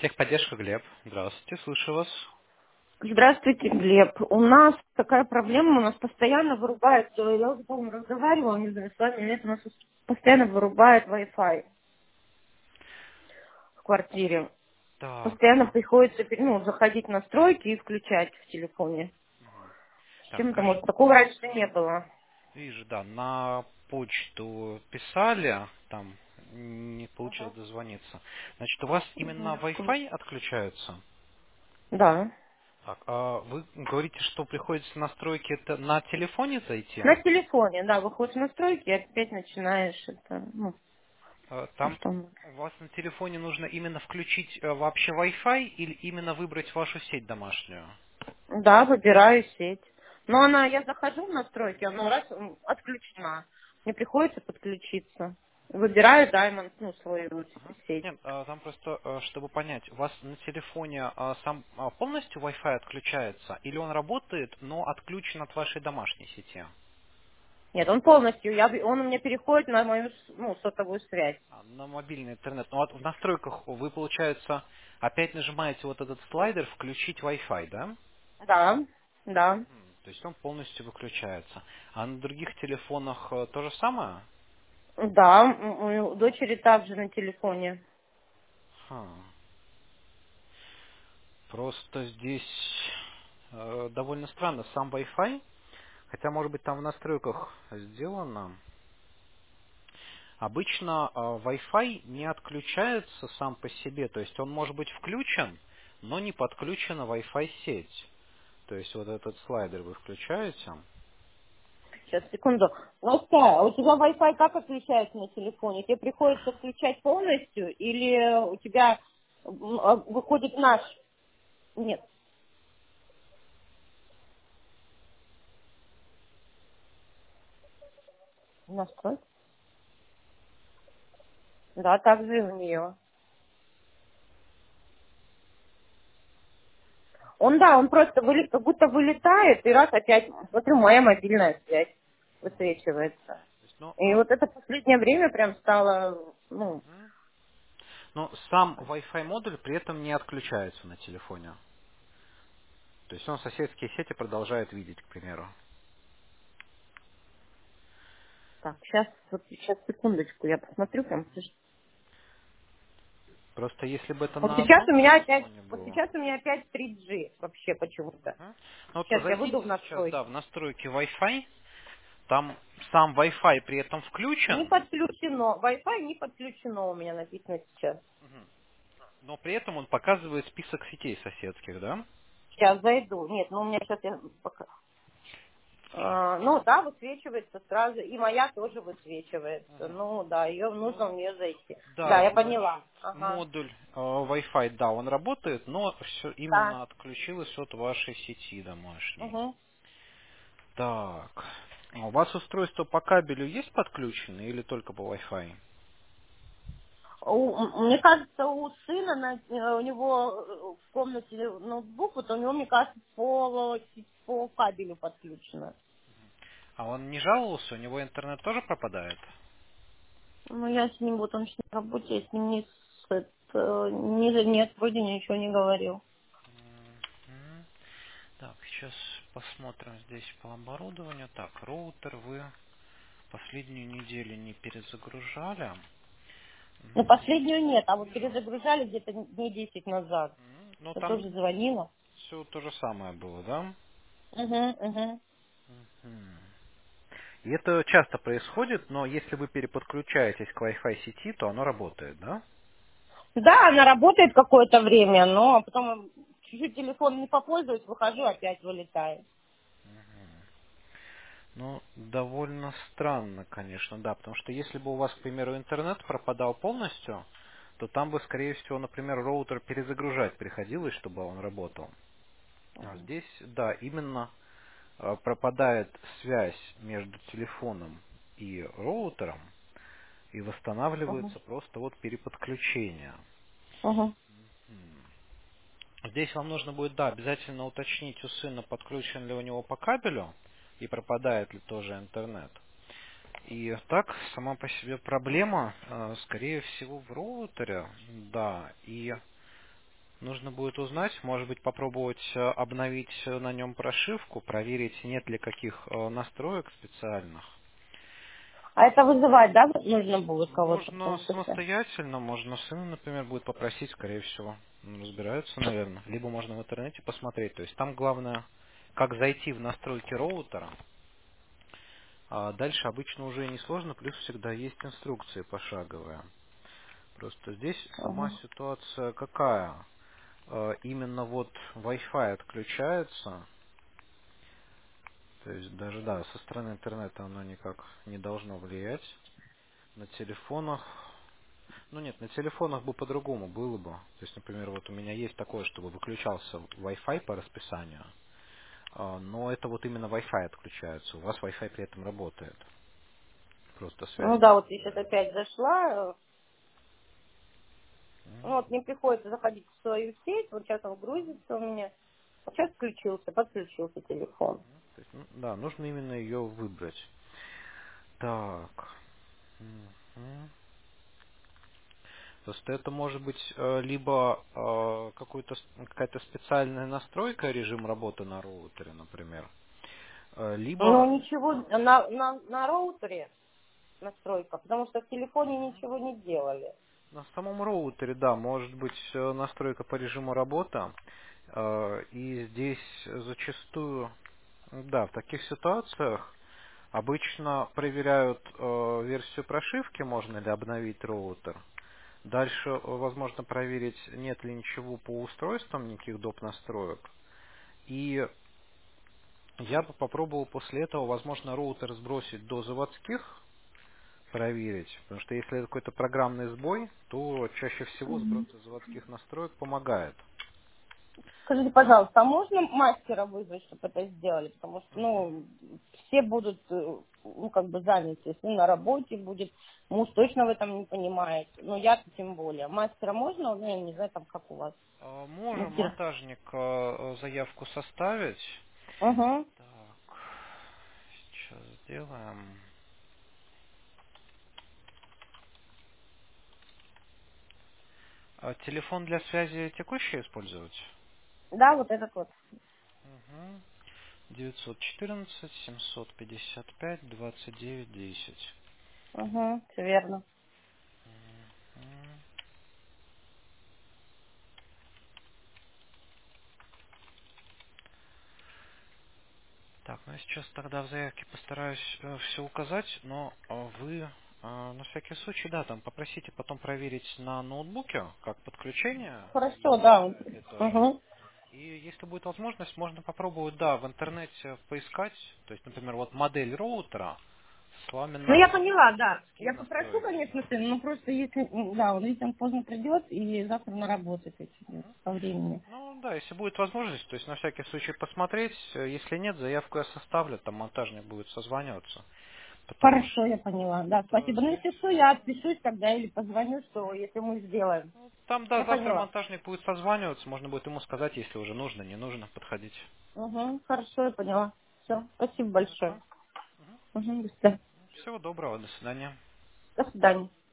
Техподдержка, Глеб. Здравствуйте, слышу вас. Здравствуйте, Глеб. У нас такая проблема, у нас постоянно вырубает, я уже, по-моему, разговаривала, не знаю, с вами, или нет, у нас постоянно вырубает Wi-Fi в квартире. Так, Постоянно приходится заходить в настройки и включать в телефоне. С так, чем-то, скажи, может, такого раньше не было. вижу, да, на почту писали, там не получилось дозвониться. Значит, у вас именно Секундочку. Wi-Fi отключается? Да. Так, а вы говорите, что приходится настройки это на телефоне зайти? На телефоне, да, выходишь в настройки и опять начинаешь это, то, Там что... у вас на телефоне нужно именно включить вообще Wi-Fi или именно выбрать вашу сеть домашнюю? Да, выбираю сеть. Но я захожу в настройки, она раз отключена. Мне приходится подключиться. Выбираю Diamond, свою Ага. сеть. Нет, там просто, чтобы понять, у вас на телефоне сам полностью Wi-Fi отключается, или он работает, но отключен от вашей домашней сети? Нет, он полностью, он у меня переходит на мою сотовую связь. На мобильный интернет. Ну, вот в настройках вы, получается, опять нажимаете вот этот слайдер «Включить Wi-Fi», да? Да, да. То есть он полностью выключается. А на других телефонах то же самое? Да, у дочери также на телефоне. Ха. Просто здесь довольно странно. Сам Wi-Fi, хотя, может быть, там в настройках сделано. Обычно Wi-Fi не отключается сам по себе, то есть он может быть включен, но не подключена Wi-Fi сеть. То есть вот этот слайдер вы включаете. Сейчас, секунду. Настя, а у тебя Wi-Fi как отключается на телефоне? Тебе приходится включать полностью или у тебя выходит наш? Нет, настройки. Да, так же и у нее. Он просто как будто вылетает, и раз опять, смотрю, моя мобильная связь высвечивается. То есть, ну, И вот это последнее время прям стало, но сам Wi-Fi модуль при этом не отключается на телефоне. То есть он соседские сети продолжает видеть, к примеру. так, сейчас, секундочку, я посмотрю прям. Просто если бы это Вот на сейчас одном у меня опять, телефоне вот было. сейчас у меня опять 3G вообще почему-то. Мгм. Ну вот Сейчас я выйду зайдите в сейчас, да, в настройки. настройки Wi-Fi. Там сам Wi-Fi при этом Не включен, подключено, Wi-Fi не подключено у меня написано сейчас. но при этом он показывает список сетей соседских, да? Сейчас зайду. Нет, у меня сейчас я пока. Да, высвечивается сразу. И моя тоже высвечивается. Ну, да, ее Ну, нужно в нее зайти. Да, да, я поняла. значит, Ага. модуль Wi-Fi, да, он работает, но все Да. именно отключилось от вашей сети домашней. Угу. Так, а у вас устройство по кабелю есть подключено или только по Wi-Fi? Мне кажется, у сына, у него в комнате ноутбук, вот у него, мне кажется, по кабелю подключено. А он не жаловался, у него интернет тоже пропадает? Ну, я с ним, вот он сейчас на работе, я с ним нет, вроде ничего не говорил. Мгм. Так, сейчас посмотрим здесь по оборудованию. Так, роутер вы последнюю неделю не перезагружали. Ну, последнюю нет, а вот Вижу. перезагружали где-то дней 10 назад. Ну, Я там тоже звонила. все то же самое было, да? Угу, угу. Мгм. И это часто происходит, но если вы переподключаетесь к Wi-Fi сети, то оно работает, да? Да, она работает какое-то время, но потом чуть-чуть телефон не попользуюсь, выхожу, опять вылетает. Ну, довольно странно, конечно, да, потому что если бы у вас, к примеру, интернет пропадал полностью, то там бы, скорее всего, например, роутер перезагружать приходилось, чтобы он работал. А здесь, да, именно пропадает связь между телефоном и роутером и Угу, восстанавливается просто вот переподключение. угу, Здесь вам нужно будет, да, обязательно уточнить у сына, подключен ли у него по кабелю и пропадает ли тоже интернет. И так, сама по себе проблема, скорее всего, в роутере, да, и Нужно будет узнать, может быть, попробовать обновить на нем прошивку, проверить, нет ли каких настроек специальных. А это вызывать, да, нужно будет кого-то в Можно том числе? самостоятельно, можно сына, например, будет попросить, скорее всего. Он разбирается, наверное. Либо можно в интернете посмотреть. То есть там главное, как зайти в настройки роутера. А дальше обычно уже несложно, плюс всегда есть инструкции пошаговые. Просто здесь сама Ага. ситуация какая? Именно вот Wi-Fi отключается, то есть даже да, со стороны интернета оно никак не должно влиять. На телефонах, ну нет, на телефонах бы по-другому было бы. То есть, например, вот у меня есть такое, чтобы выключался Wi-Fi по расписанию, но это вот именно Wi-Fi отключается. У вас Wi-Fi при этом работает. Просто Ну связь да, не вот я сейчас попадает. опять зашла. Ну Мгм. вот мне приходится заходить в свою сеть, вот сейчас он грузится у меня. Вот сейчас подключился телефон. То есть, ну, да, нужно именно ее выбрать. Так. Мгм. Просто это может быть либо какая-то специальная настройка режим работы на роутере, например, либо Ну ничего, на роутере настройка, потому что в телефоне ничего не делали. на самом роутере, да, может быть настройка по режиму работы. И здесь зачастую, да, в таких ситуациях обычно проверяют версию прошивки, можно ли обновить роутер. Дальше возможно проверить, нет ли ничего по устройствам, никаких доп. Настроек. И я бы попробовал после этого, возможно, роутер сбросить до заводских, проверить. Потому что если это какой-то программный сбой, то чаще всего сброс до заводских настроек помогает. Скажите, пожалуйста, а можно мастера вызвать, чтобы это сделали? Потому что, ну, все будут, ну, как бы заняты. Сын на работе будет, муж точно в этом не понимает. Ну, я-то тем более. Мастера можно? Ну, я не знаю, там, как у вас. Можем Мастера. монтажник заявку составить. Угу. Так, сейчас сделаем. Телефон для связи текущий использовать? Да, вот этот вот. Угу. 914 755 29 10. Угу, все верно. Мгм. Так, ну я сейчас тогда в заявке постараюсь все указать, но вы на всякий случай, да, там попросите потом проверить на ноутбуке, как подключение Хорошо, его да. проверяли тоже. Угу. И если будет возможность, можно попробовать, да, в интернете поискать, то есть, например, вот модель роутера с Ну, я сломанные поняла, да. заводские Я попрошу, настройки. конечно, сына, но просто если, да, он видите, он поздно придет и завтра на работу идет по времени. Ну да, если будет возможность, то есть на всякий случай посмотреть, если нет, заявку я составлю, там монтажник будет созваниваться, потому Хорошо, я поняла. Да, что спасибо. Ну, здесь... если что, я отпишусь тогда или позвоню, что если мы сделаем. Ну, там, да, Я завтра поняла. монтажник будет созваниваться, можно будет ему сказать, если уже нужно, не нужно, подходить. Угу, хорошо, я поняла. Все, спасибо большое. Хорошо. Угу, до свидания. Всего доброго, до свидания. До свидания.